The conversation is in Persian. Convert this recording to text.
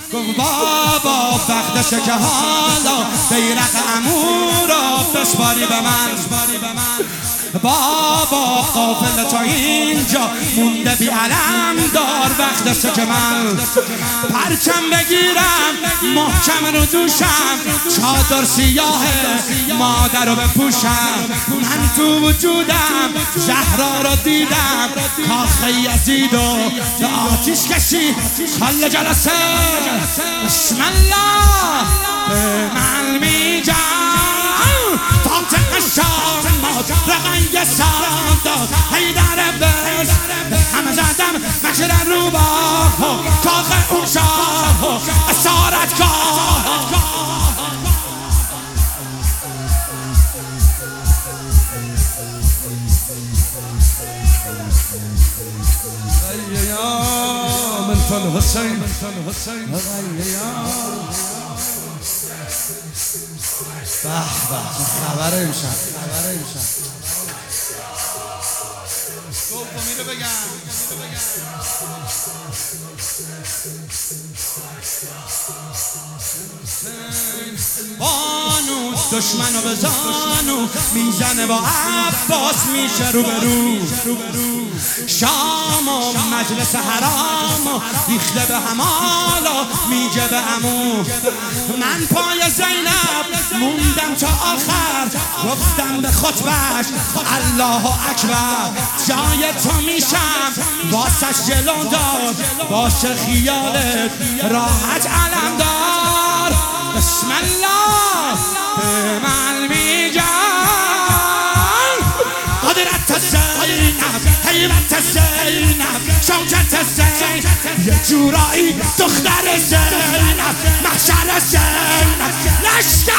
گفت بابا وقتشه که حالا بیرق عمو را بسپاری به من. بابا قافله تا اینجا مونده بی علم دار، وقتشه که من پرچم بگیرم محکم رو دوشم، چادر سیاه مادر رو بپوشم. من تو وجودم زهرا رو دیدم، کاخ یزید و به آتیش کشی کل جلسه. بسم الله به من میگم فاتح شامات رقنگ سانداد حیدر بس همه زدم مشر روباه کاخ اون شاه اسارتگاه. من الحسین به به خبر امشب رو بگم بانو دشمنو به زانو میزنه با عباس میشه رو به رو. شام و مجلس حرام و ریخته به همالا میگه به عمو. من پای زینب موندم تا آخر، گفتم به خطبش الله اکبر. جای تو میشم واسش جلو دار، باشه خیالت راحت علم دار. بسم الله به من میگم قدرت زینب حیبت زینب شوکت زینب یه جورایی دختر زینب محشر زینب لشکر